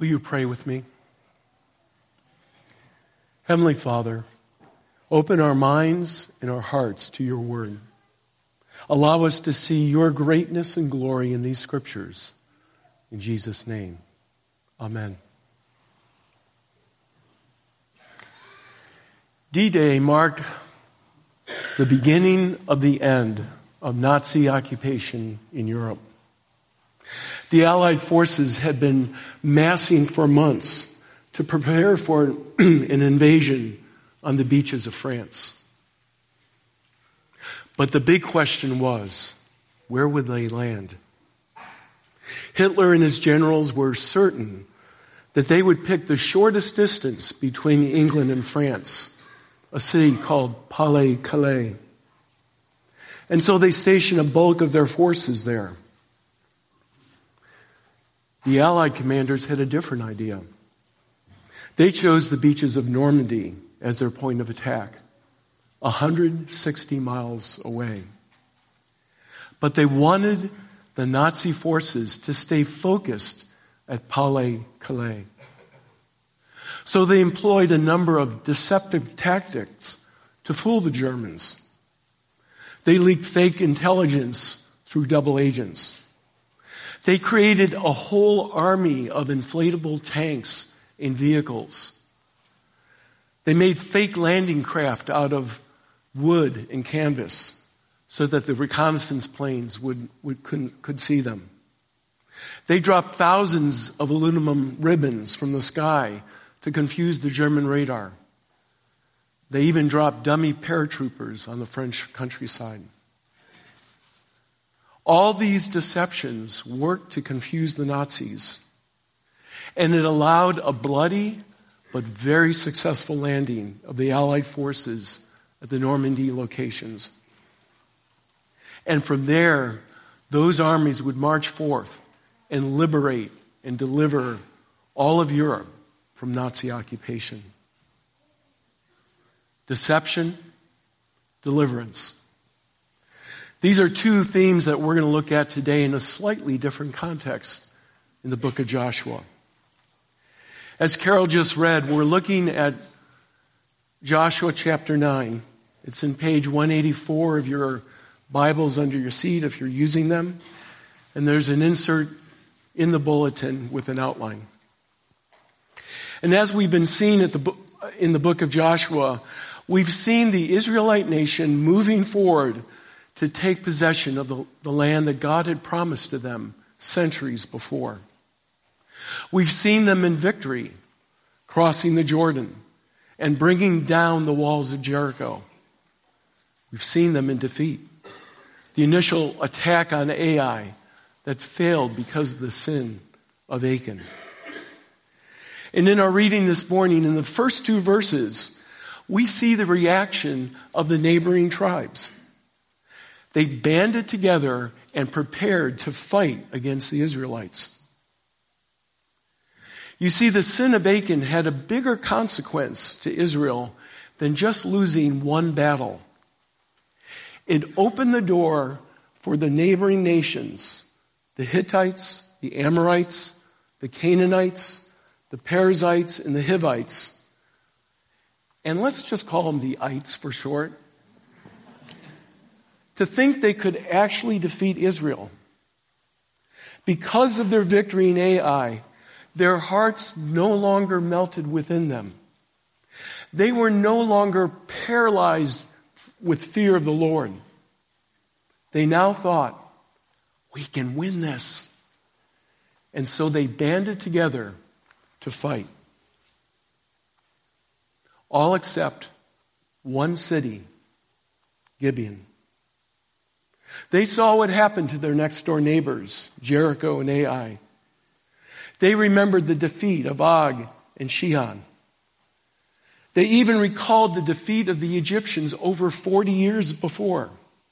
Will you pray with me? Heavenly Father, open our minds and our hearts to your word. Allow us to see your greatness and glory in these scriptures. In Jesus' name, amen. D-Day marked the beginning of the end of Nazi occupation in Europe. The Allied forces had been massing for months to prepare for an invasion on the beaches of France. But the big question was, where would they land? Hitler and his generals were certain that they would pick the shortest distance between England and France, a city called Pas-de-Calais. And so they stationed a bulk of their forces there. The Allied commanders had a different idea. They chose the beaches of Normandy as their point of attack, 160 miles away. But they wanted the Nazi forces to stay focused at Pas-de-Calais. So they employed a number of deceptive tactics to fool the Germans. They leaked fake intelligence through double agents. They created a whole army of inflatable tanks and vehicles. They made fake landing craft out of wood and canvas so that the reconnaissance planes could see them. They dropped thousands of aluminum ribbons from the sky to confuse the German radar. They even dropped dummy paratroopers on the French countryside. All these deceptions worked to confuse the Nazis, and it allowed a bloody but very successful landing of the Allied forces at the Normandy locations. And from there, those armies would march forth and liberate and deliver all of Europe from Nazi occupation. Deception, deliverance. These are two themes that we're going to look at today in a slightly different context in the book of Joshua. As Carol just read, we're looking at Joshua chapter 9. It's in page 184 of your Bibles under your seat if you're using them. And there's an insert in the bulletin with an outline. And as we've been seeing in the book of Joshua, we've seen the Israelite nation moving forward to take possession of the land that God had promised to them centuries before. We've seen them in victory, crossing the Jordan and bringing down the walls of Jericho. We've seen them in defeat. The initial attack on Ai that failed because of the sin of Achan. And in our reading this morning, in the first two verses, we see the reaction of the neighboring tribes. They banded together and prepared to fight against the Israelites. You see, the sin of Achan had a bigger consequence to Israel than just losing one battle. It opened the door for the neighboring nations, the Hittites, the Amorites, the Canaanites, the Perizzites, and the Hivites. And let's just call them the ites for short. To think they could actually defeat Israel. Because of their victory in Ai, their hearts no longer melted within them. They were no longer paralyzed with fear of the Lord. They now thought, we can win this. And so they banded together to fight. All except one city, Gibeon. They saw what happened to their next door neighbors, Jericho and Ai. They remembered the defeat of Og and Shihon. They even recalled the defeat of the Egyptians over 40 years before.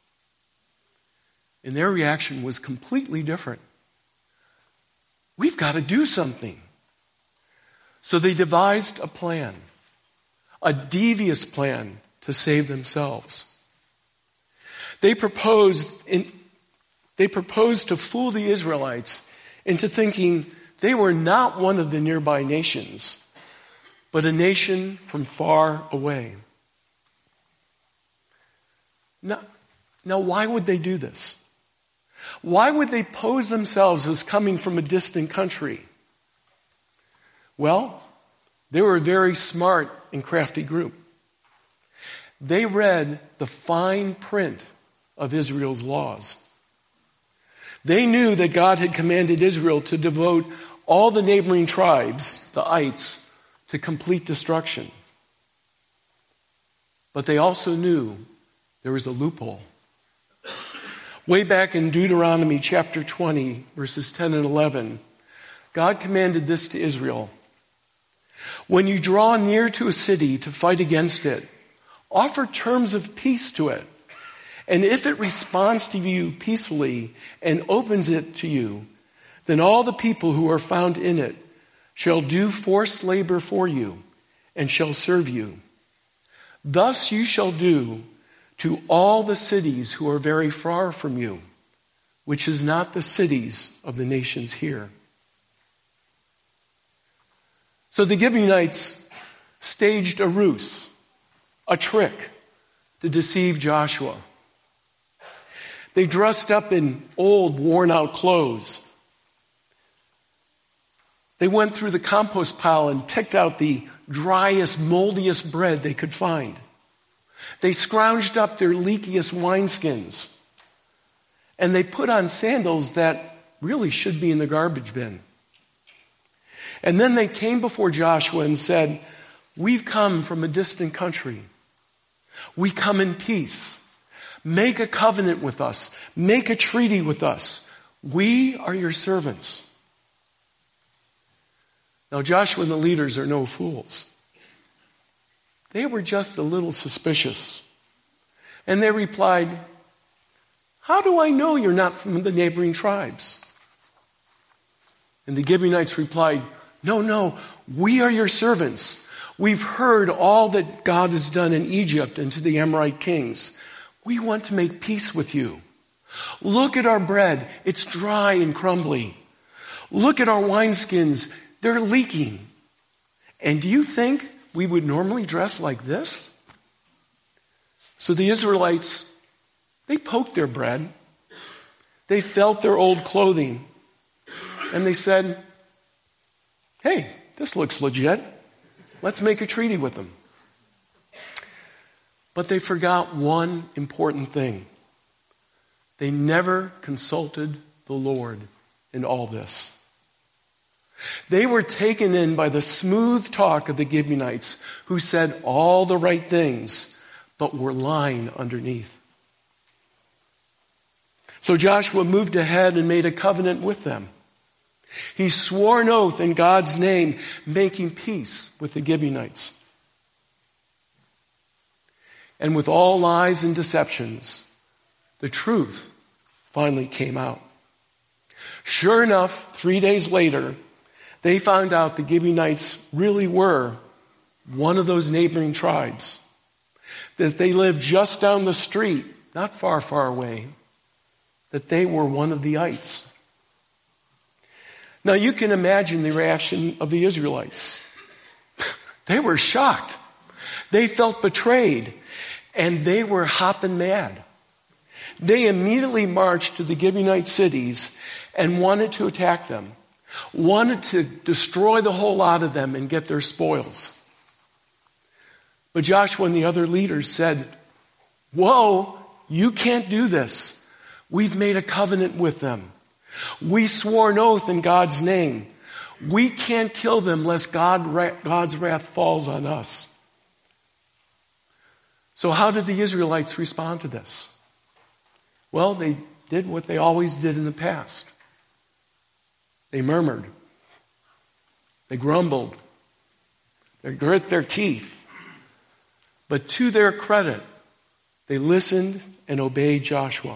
And their reaction was completely different. We've got to do something. So they devised a plan, a devious plan to save themselves. They proposed to fool the Israelites into thinking They were not one of the nearby nations, but a nation from far away. Now, why would they do this? Why would they pose themselves as coming from a distant country? Well, they were a very smart and crafty group. They read the fine print of Israel's laws. They knew that God had commanded Israel to devote all the neighboring tribes, the ites, to complete destruction. But they also knew there was a loophole. Way back in Deuteronomy chapter 20, verses 10 and 11, God commanded this to Israel. When you draw near to a city to fight against it, offer terms of peace to it. And if it responds to you peacefully and opens it to you, then all the people who are found in it shall do forced labor for you and shall serve you. Thus you shall do to all the cities who are very far from you, which is not the cities of the nations here. So the Gibeonites staged a ruse, a trick, to deceive Joshua. They dressed up in old, worn-out clothes. They went through the compost pile and picked out the driest, moldiest bread they could find. They scrounged up their leakiest wineskins. And they put on sandals that really should be in the garbage bin. And then they came before Joshua and said, "We've come from a distant country. We come in peace. Make a covenant with us. Make a treaty with us. We are your servants." Now Joshua and the leaders are no fools. They were just a little suspicious. And they replied, "How do I know you're not from the neighboring tribes?" And the Gibeonites replied, No, we are your servants. We've heard all that God has done in Egypt and to the Amorite kings. We want to make peace with you. Look at our bread. It's dry and crumbly. Look at our wineskins. They're leaking. And do you think we would normally dress like this? So the Israelites, they poked their bread. They felt their old clothing. And they said, "Hey, this looks legit. Let's make a treaty with them." But they forgot one important thing. They never consulted the Lord in all this. They were taken in by the smooth talk of the Gibeonites, who said all the right things, but were lying underneath. So Joshua moved ahead and made a covenant with them. He swore an oath in God's name, making peace with the Gibeonites. And with all lies and deceptions, the truth finally came out. Sure enough, 3 days later, they found out the Gibeonites really were one of those neighboring tribes. That they lived just down the street, not far, far away. That they were one of the ites. Now you can imagine the reaction of the Israelites. They were shocked. They felt betrayed. And they were hopping mad. They immediately marched to the Gibeonite cities and wanted to attack them. Wanted to destroy the whole lot of them and get their spoils. But Joshua and the other leaders said, "Whoa, you can't do this. We've made a covenant with them. We swore an oath in God's name. We can't kill them lest God's wrath falls on us." So how did the Israelites respond to this? Well, they did what they always did in the past. They murmured. They grumbled. They grit their teeth. But to their credit, they listened and obeyed Joshua.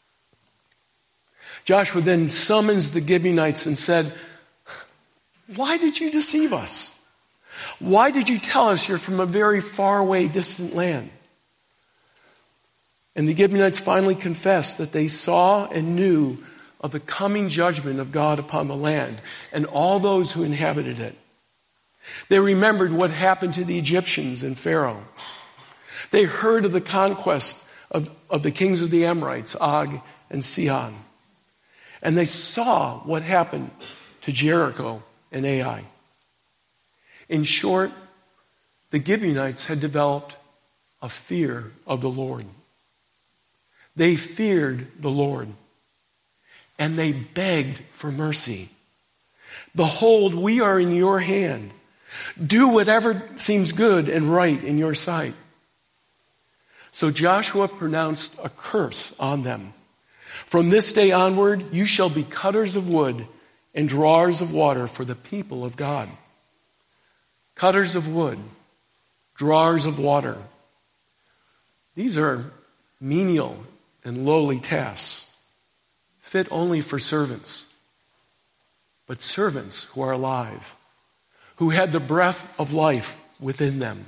Joshua then summons the Gibeonites and said, "Why did you deceive us? Why did you tell us you're from a very far away, distant land?" And the Gibeonites finally confessed that they saw and knew of the coming judgment of God upon the land and all those who inhabited it. They remembered what happened to the Egyptians and Pharaoh. They heard of the conquest of the kings of the Amorites, Og and Sihon. And they saw what happened to Jericho and Ai. In short, the Gibeonites had developed a fear of the Lord. They feared the Lord, and they begged for mercy. Behold, we are in your hand. Do whatever seems good and right in your sight. So Joshua pronounced a curse on them. From this day onward, you shall be cutters of wood and drawers of water for the people of God. Cutters of wood, drawers of water. These are menial and lowly tasks, fit only for servants. But servants who are alive, who had the breath of life within them.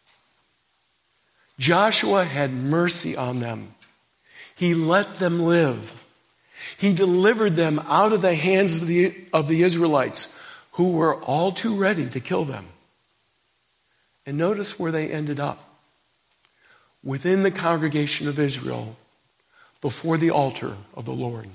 Joshua had mercy on them. He let them live. He delivered them out of the hands of the Israelites, who were all too ready to kill them. And notice where they ended up. Within the congregation of Israel, before the altar of the Lord.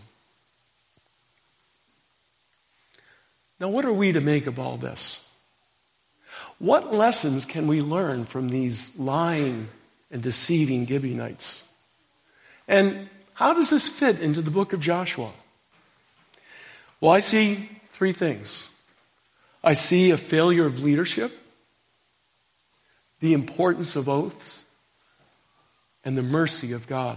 Now, what are we to make of all this? What lessons can we learn from these lying and deceiving Gibeonites? And how does this fit into the book of Joshua? Well, I see three things. I see a failure of leadership, the importance of oaths, and the mercy of God.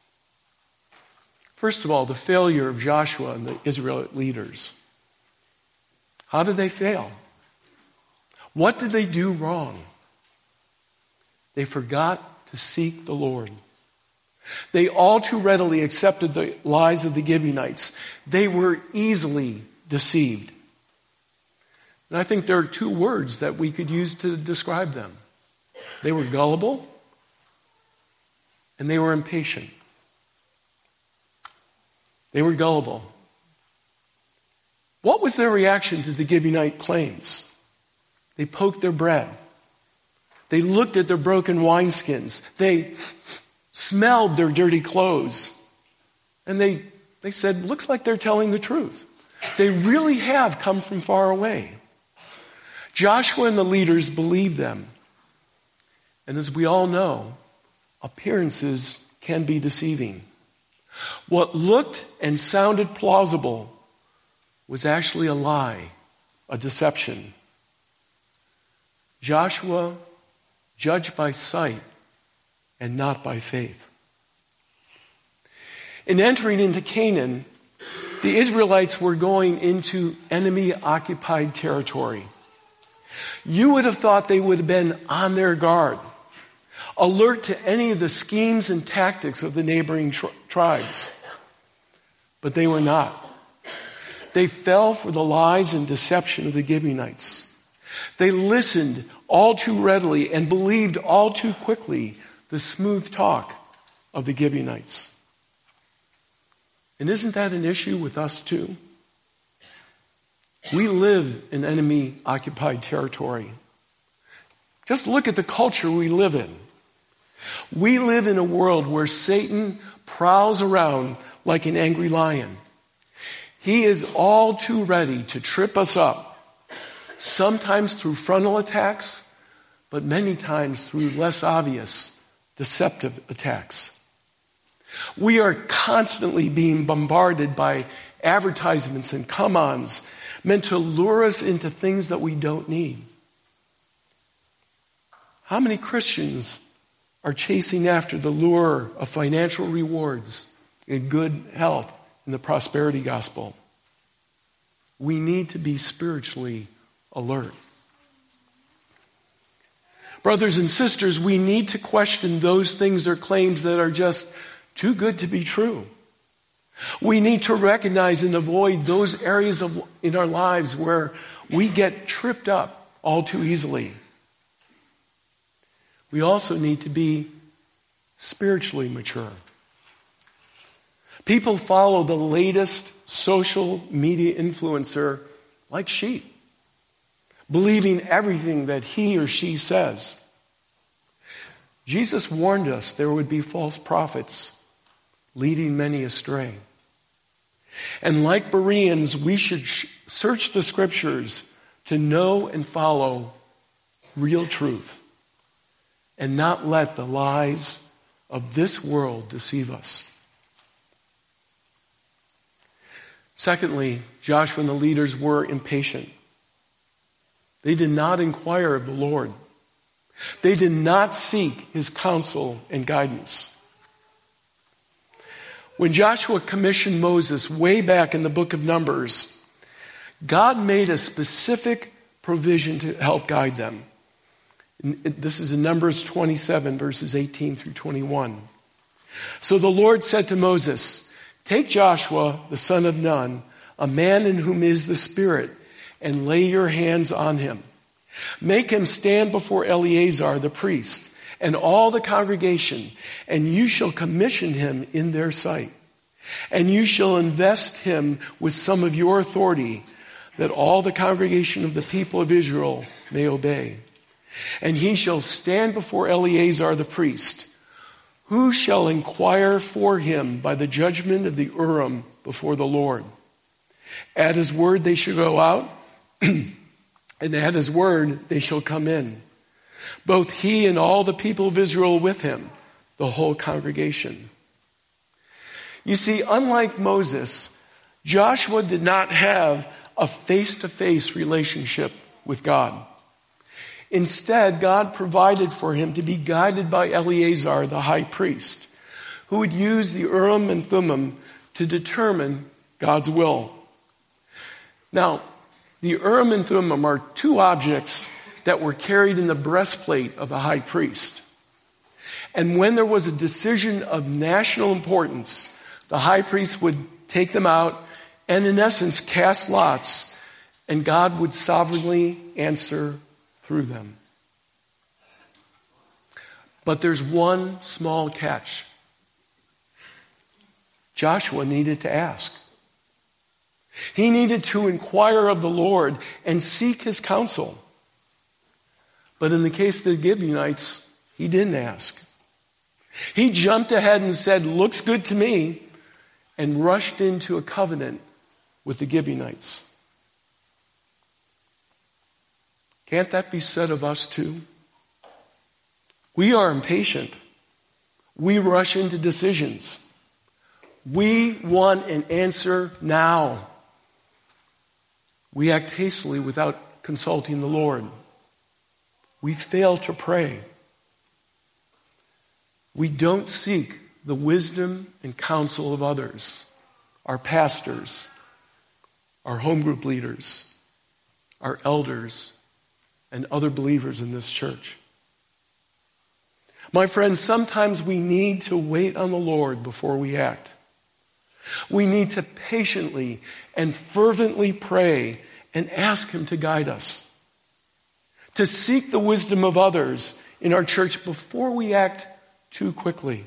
First of all, the failure of Joshua and the Israelite leaders. How did they fail? What did they do wrong? They forgot to seek the Lord. They all too readily accepted the lies of the Gibeonites. They were easily deceived. And I think there are two words that we could use to describe them. They were gullible and they were impatient. They were gullible. What was their reaction to the Gibeonite claims? They poked their bread. They looked at their broken wineskins. They smelled their dirty clothes. And they said, looks like they're telling the truth. They really have come from far away. Joshua and the leaders believed them. And as we all know, appearances can be deceiving. What looked and sounded plausible was actually a lie, a deception. Joshua judged by sight and not by faith. In entering into Canaan, the Israelites were going into enemy-occupied territory. You would have thought they would have been on their guard, alert to any of the schemes and tactics of the neighboring tribes. But they were not. They fell for the lies and deception of the Gibeonites. They listened all too readily and believed all too quickly the smooth talk of the Gibeonites. And isn't that an issue with us too? We live in enemy-occupied territory. Just look at the culture we live in. We live in a world where Satan prowls around like an angry lion. He is all too ready to trip us up, sometimes through frontal attacks, but many times through less obvious, deceptive attacks. We are constantly being bombarded by advertisements and come-ons meant to lure us into things that we don't need. How many Christians are chasing after the lure of financial rewards and good health in the prosperity gospel? We need to be spiritually alert. Brothers and sisters, we need to question those things or claims that are just too good to be true. We need to recognize and avoid those areas in our lives where we get tripped up all too easily. We also need to be spiritually mature. People follow the latest social media influencer like sheep, believing everything that he or she says. Jesus warned us there would be false prophets leading many astray. And like Bereans, we should search the scriptures to know and follow real truth and not let the lies of this world deceive us. Secondly, Joshua and the leaders were impatient. They did not inquire of the Lord. They did not seek his counsel and guidance. When Joshua commissioned Moses way back in the book of Numbers, God made a specific provision to help guide them. This is in Numbers 27, verses 18 through 21. So the Lord said to Moses, "Take Joshua, the son of Nun, a man in whom is the Spirit, and lay your hands on him. Make him stand before Eleazar the priest and all the congregation, and you shall commission him in their sight. And you shall invest him with some of your authority, that all the congregation of the people of Israel may obey. And he shall stand before Eleazar the priest, who shall inquire for him by the judgment of the Urim before the Lord. At his word they shall go out, and at his word they shall come in. Both he and all the people of Israel with him, the whole congregation." You see, unlike Moses, Joshua did not have a face-to-face relationship with God. Instead, God provided for him to be guided by Eleazar, the high priest, who would use the Urim and Thummim to determine God's will. Now, the Urim and Thummim are two objects that were carried in the breastplate of the high priest. And when there was a decision of national importance, the high priest would take them out and, in essence, cast lots, and God would sovereignly answer through them. But there's one small catch. Joshua needed to ask. He needed to inquire of the Lord and seek his counsel. But in the case of the Gibeonites, he didn't ask. He jumped ahead and said, "Looks good to me," and rushed into a covenant with the Gibeonites. Can't that be said of us too? We are impatient. We rush into decisions. We want an answer now. We act hastily without consulting the Lord. We fail to pray. We don't seek the wisdom and counsel of others, our pastors, our home group leaders, our elders, and other believers in this church. My friends, sometimes we need to wait on the Lord before we act. We need to patiently and fervently pray and ask him to guide us. To seek the wisdom of others in our church before we act too quickly.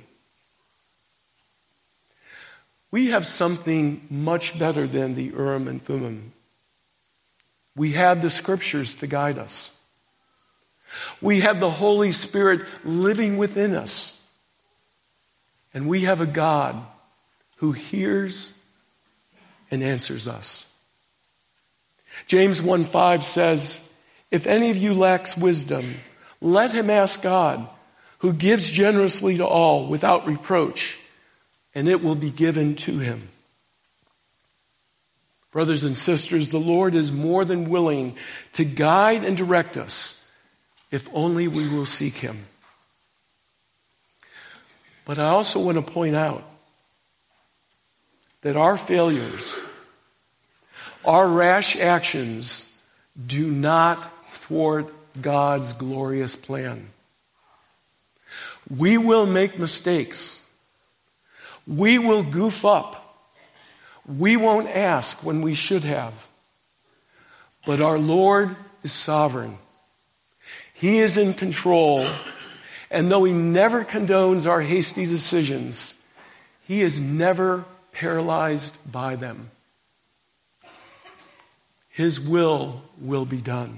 We have something much better than the Urim and Thummim. We have the scriptures to guide us. We have the Holy Spirit living within us. And we have a God who hears and answers us. James 1:5 says, "If any of you lacks wisdom, let him ask God, who gives generously to all without reproach, and it will be given to him." Brothers and sisters, the Lord is more than willing to guide and direct us if only we will seek him. But I also want to point out that our failures, our rash actions do not thwart God's glorious plan. We will make mistakes. We will goof up. We won't ask when we should have. But our Lord is sovereign. He is in control. And though he never condones our hasty decisions, he is never paralyzed by them. His will be done.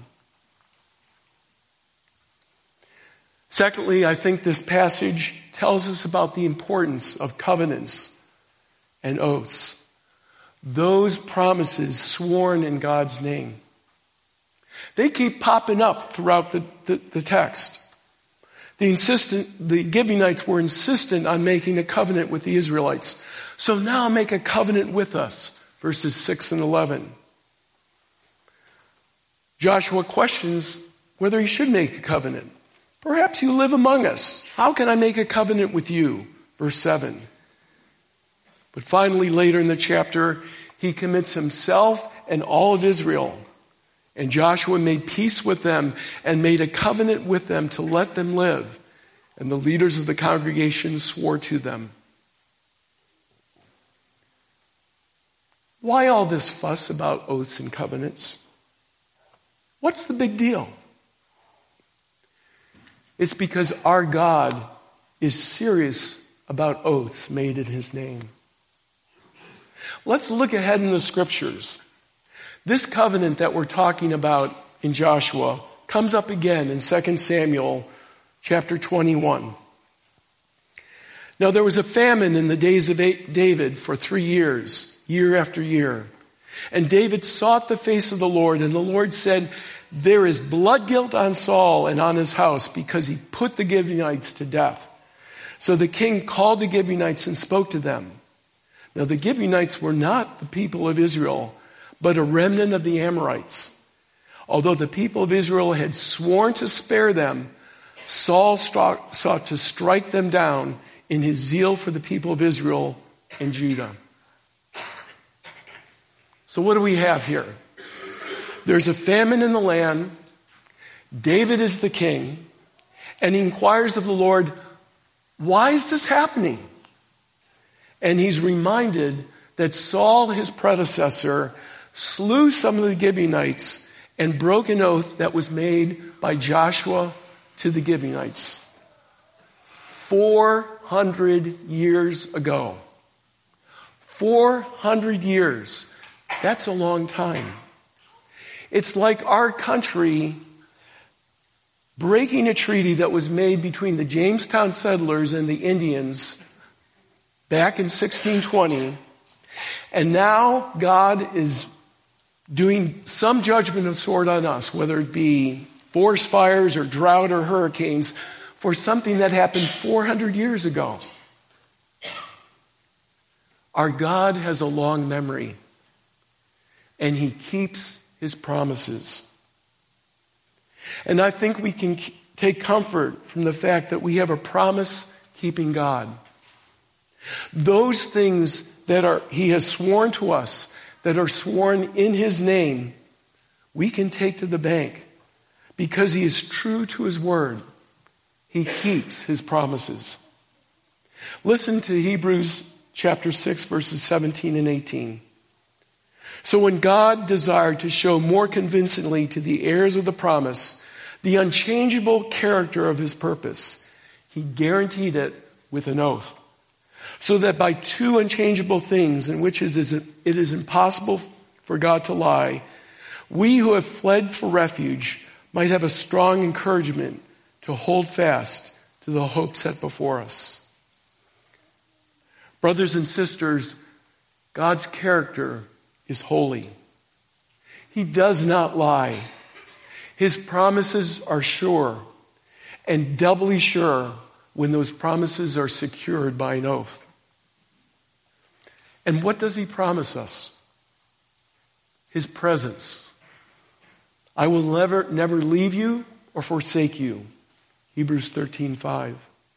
Secondly, I think this passage tells us about the importance of covenants and oaths. Those promises sworn in God's name. They keep popping up throughout the text. The Gibeonites were insistent on making a covenant with the Israelites. So now make a covenant with us, verses 6 and 11. Joshua questions whether he should make a covenant. Perhaps you live among us. How can I make a covenant with you? Verse 7. But finally, later in the chapter, he commits himself and all of Israel. And Joshua made peace with them and made a covenant with them to let them live. And the leaders of the congregation swore to them. Why all this fuss about oaths and covenants? What's the big deal? It's because our God is serious about oaths made in his name. Let's look ahead in the scriptures. This covenant that we're talking about in Joshua comes up again in 2 Samuel chapter 21. Now there was a famine in the days of David for 3 years, year after year. And David sought the face of the Lord, and the Lord said, there is blood guilt on Saul and on his house because he put the Gibeonites to death. So the king called the Gibeonites and spoke to them. Now the Gibeonites were not the people of Israel, but a remnant of the Amorites. Although the people of Israel had sworn to spare them, Saul sought to strike them down in his zeal for the people of Israel and Judah. So what do we have here? There's a famine in the land. David is the king. And he inquires of the Lord, why is this happening? And he's reminded that Saul, his predecessor, slew some of the Gibeonites and broke an oath that was made by Joshua to the Gibeonites 400 years ago. 400 years. That's a long time. It's like our country breaking a treaty that was made between the Jamestown settlers and the Indians back in 1620. And now God is doing some judgment of sort on us, whether it be forest fires or drought or hurricanes, for something that happened 400 years ago. Our God has a long memory, and he keeps his promises. And I think we can take comfort from the fact that we have a promise-keeping God. Those things that he has sworn to us, that are sworn in his name, we can take to the bank because he is true to his word. He keeps his promises. Listen to Hebrews chapter 6, verses 17 and 18. So when God desired to show more convincingly to the heirs of the promise the unchangeable character of his purpose, he guaranteed it with an oath, so that by two unchangeable things in which it is impossible for God to lie, we who have fled for refuge might have a strong encouragement to hold fast to the hope set before us. Brothers and sisters, God's character is holy. He does not lie. His promises are sure, and doubly sure when those promises are secured by an oath. And what does he promise us? His presence. I will never leave you or forsake you. Hebrews 13:5.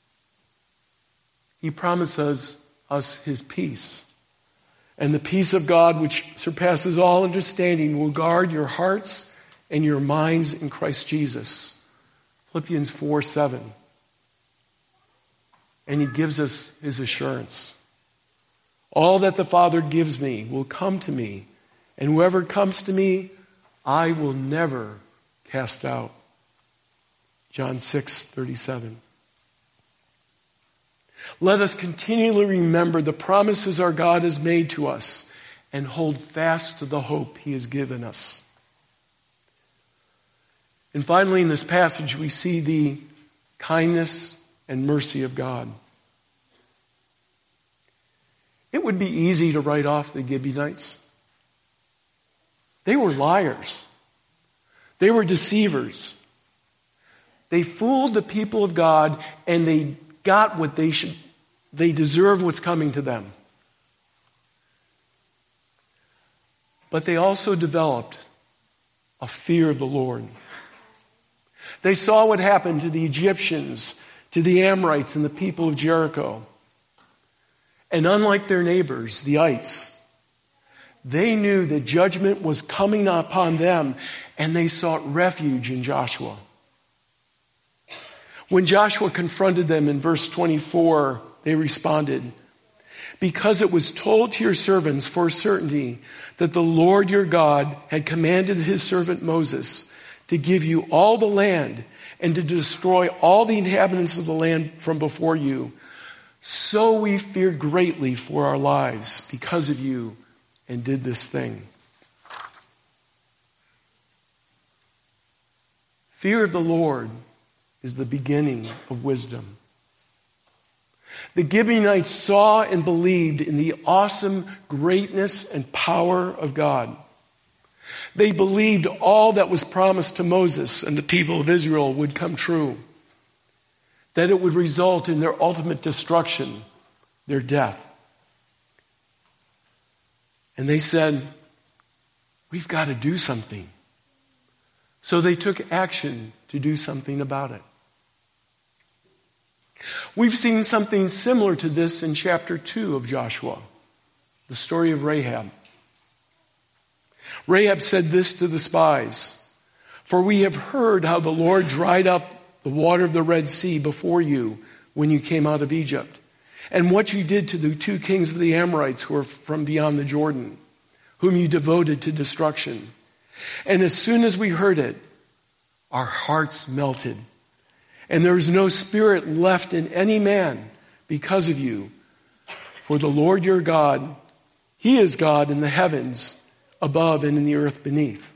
He promises us his peace. And the peace of God, which surpasses all understanding, will guard your hearts and your minds in Christ Jesus. Philippians 4:7. And he gives us his assurance. All that the Father gives me will come to me, and whoever comes to me, I will never cast out. John 6:37. Let us continually remember the promises our God has made to us and hold fast to the hope he has given us. And finally, in this passage, we see the kindness and mercy of God. It would be easy to write off the Gibeonites. They were liars. They were deceivers. They fooled the people of God, and they got what they should. They deserve what's coming to them. But they also developed a fear of the Lord. They saw what happened to the Egyptians, to the Amorites, and the people of Jericho. And unlike their neighbors, the ites, they knew that judgment was coming upon them, and they sought refuge in Joshua. When Joshua confronted them in verse 24, they responded, "Because it was told to your servants for certainty that the Lord your God had commanded his servant Moses to give you all the land and to destroy all the inhabitants of the land from before you. So we feared greatly for our lives because of you and did this thing." Fear of the Lord is the beginning of wisdom. The Gibeonites saw and believed in the awesome greatness and power of God. They believed all that was promised to Moses and the people of Israel would come true, that it would result in their ultimate destruction, their death. And they said, "We've got to do something." So they took action to do something about it. We've seen something similar to this in chapter 2 of Joshua, the story of Rahab. Rahab said this to the spies, "For we have heard how the Lord dried up the water of the Red Sea before you when you came out of Egypt, and what you did to the 2 kings of the Amorites who were from beyond the Jordan, whom you devoted to destruction. And as soon as we heard it, our hearts melted, and there is no spirit left in any man because of you. For the Lord your God, he is God in the heavens above and in the earth beneath."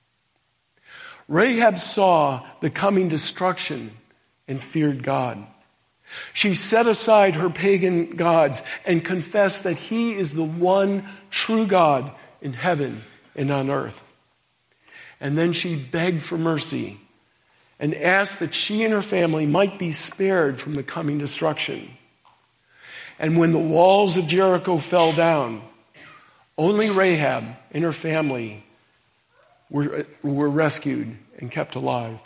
Rahab saw the coming destruction and feared God. She set aside her pagan gods and confessed that he is the one true God in heaven and on earth. And then she begged for mercy and asked that she and her family might be spared from the coming destruction. And when the walls of Jericho fell down, only Rahab and her family were rescued and kept alive.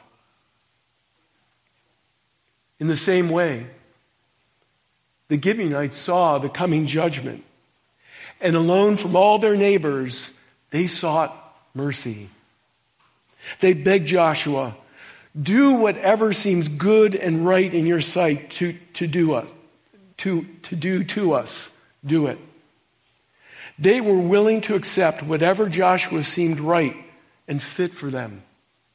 In the same way, the Gibeonites saw the coming judgment, and alone from all their neighbors, they sought mercy. They begged Joshua, "Do whatever seems good and right in your sight to do to us. Do it." They were willing to accept whatever Joshua seemed right and fit for them.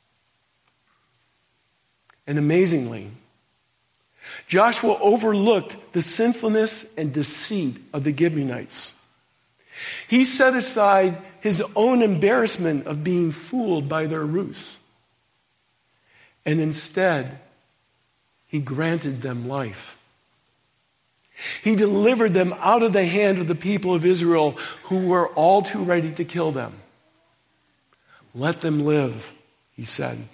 And amazingly, Joshua overlooked the sinfulness and deceit of the Gibeonites. He set aside his own embarrassment of being fooled by their ruse. And instead, he granted them life. He delivered them out of the hand of the people of Israel who were all too ready to kill them. "Let them live," he said.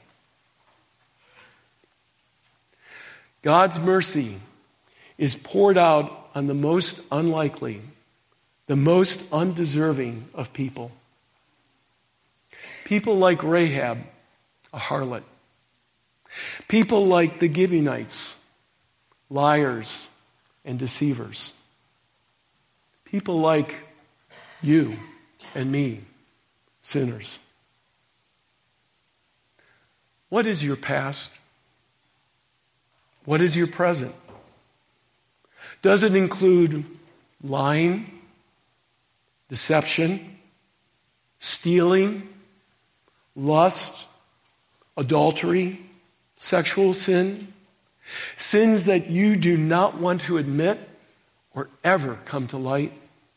God's mercy is poured out on the most unlikely, the most undeserving of people. People like Rahab, a harlot. People like the Gibeonites, liars and deceivers. People like you and me, sinners. What is your past? What is your present? Does it include lying, deception, stealing, lust, adultery, sexual sin, Sins that you do not want to admit or ever come to light.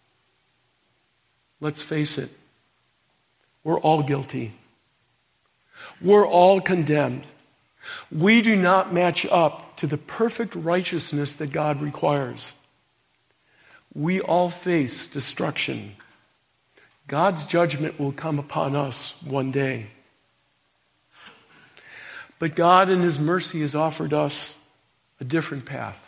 Let's face it, we're all guilty. We're all condemned. We do not match up to the perfect righteousness that God requires. We all face destruction. God's judgment will come upon us one day. But God in His mercy has offered us a different path.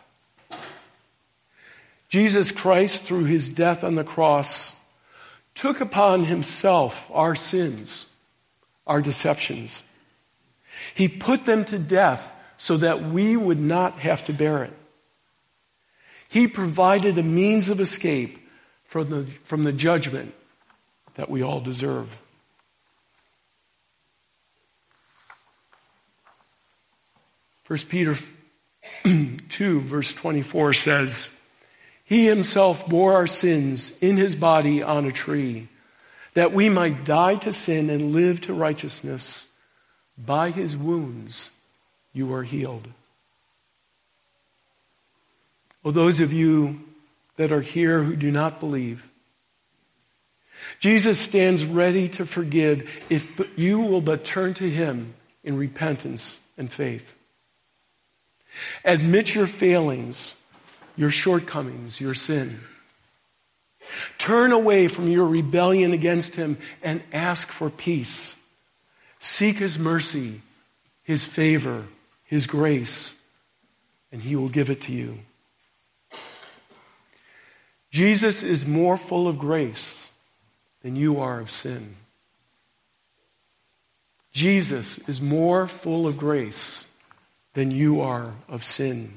Jesus Christ, through His death on the cross, took upon Himself our sins, our deceptions. He put them to death so that we would not have to bear it. He provided a means of escape from the judgment that we all deserve. 1 Peter 2, verse 24 says, He Himself bore our sins in His body on a tree, that we might die to sin and live to righteousness. By His wounds you are healed. Oh, those of you that are here who do not believe, Jesus stands ready to forgive if you will but turn to Him in repentance and faith. Admit your failings, your shortcomings, your sin. Turn away from your rebellion against Him and ask for peace. Seek His mercy, His favor, His grace, and He will give it to you. Jesus is more full of grace than you are of sin. Jesus is more full of grace than you are of sin.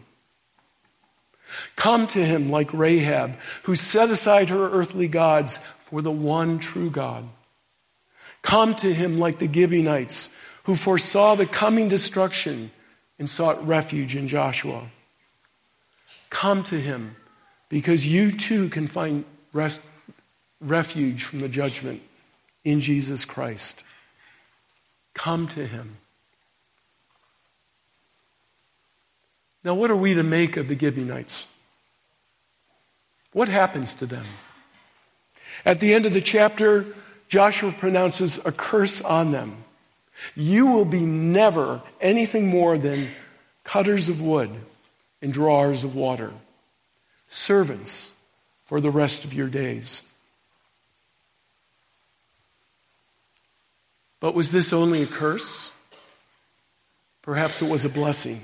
Come to Him like Rahab, who set aside her earthly gods for the one true God. Come to Him like the Gibeonites, who foresaw the coming destruction and sought refuge in Joshua. Come to Him because you too can find refuge from the judgment in Jesus Christ. Come to Him. Now, what are we to make of the Gibeonites? What happens to them? At the end of the chapter, Joshua pronounces a curse on them. You will be never anything more than cutters of wood and drawers of water, servants for the rest of your days. But was this only a curse? Perhaps it was a blessing.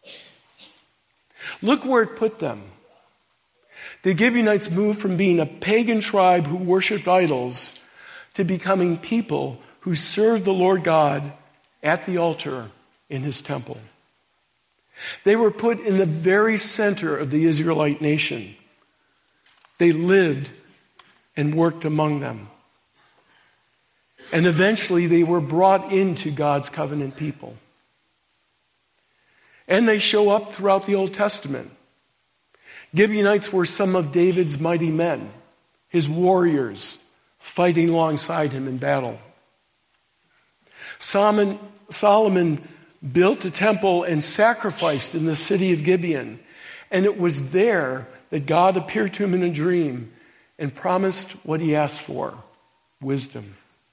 Look where it put them. The Gibeonites moved from being a pagan tribe who worshipped idols to becoming people who served the Lord God at the altar in His temple. They were put in the very center of the Israelite nation. They lived and worked among them. And eventually they were brought into God's covenant people. And they show up throughout the Old Testament. Gibeonites were some of David's mighty men, his warriors, fighting alongside him in battle. Solomon built a temple and sacrificed in the city of Gibeon. And it was there that God appeared to him in a dream and promised what he asked for, wisdom.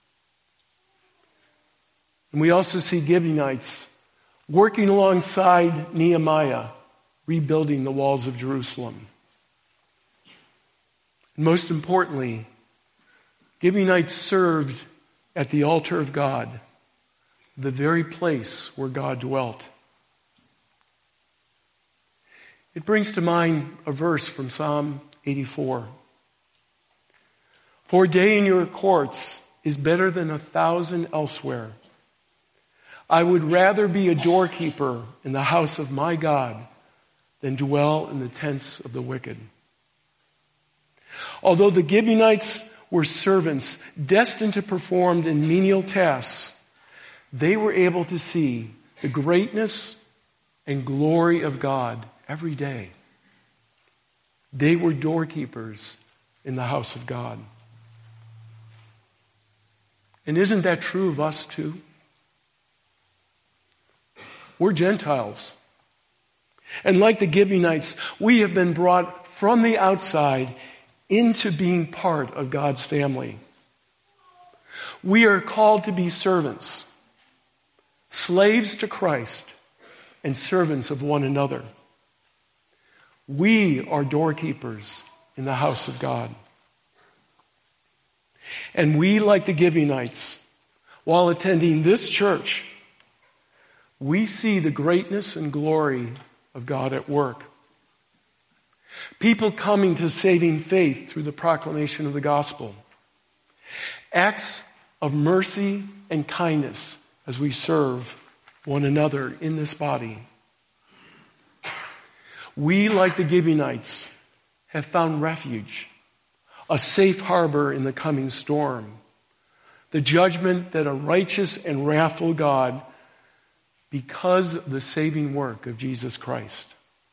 And we also see Gibeonites working alongside Nehemiah, rebuilding the walls of Jerusalem. And most importantly, Gibeonites served at the altar of God, the very place where God dwelt. It brings to mind a verse from Psalm 84. For a day in your courts is better than 1,000 elsewhere. I would rather be a doorkeeper in the house of my God than dwell in the tents of the wicked. Although the Gibeonites were servants destined to perform in menial tasks, they were able to see the greatness and glory of God every day. They were doorkeepers in the house of God. And isn't that true of us too? We're Gentiles. And like the Gibeonites, we have been brought from the outside into being part of God's family. We are called to be servants, slaves to Christ, and servants of one another. We are doorkeepers in the house of God. And we, like the Gibeonites, while attending this church, we see the greatness and glory of God at work. People coming to saving faith through the proclamation of the gospel. Acts of mercy and kindness as we serve one another in this body. We, like the Gibeonites, have found refuge, a safe harbor in the coming storm, the judgment that a righteous and wrathful God, because of the saving work of Jesus Christ.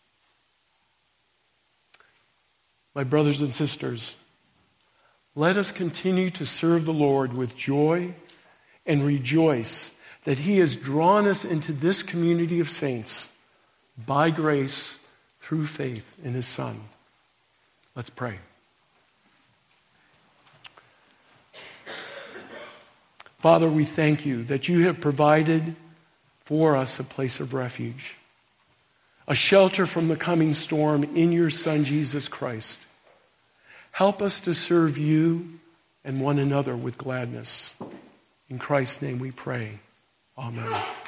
My brothers and sisters, let us continue to serve the Lord with joy and rejoice that He has drawn us into this community of saints by grace through faith in His Son. Let's pray. Father, we thank you that you have provided for us a place of refuge, a shelter from the coming storm in your Son, Jesus Christ. Help us to serve you and one another with gladness. In Christ's name we pray. Amen.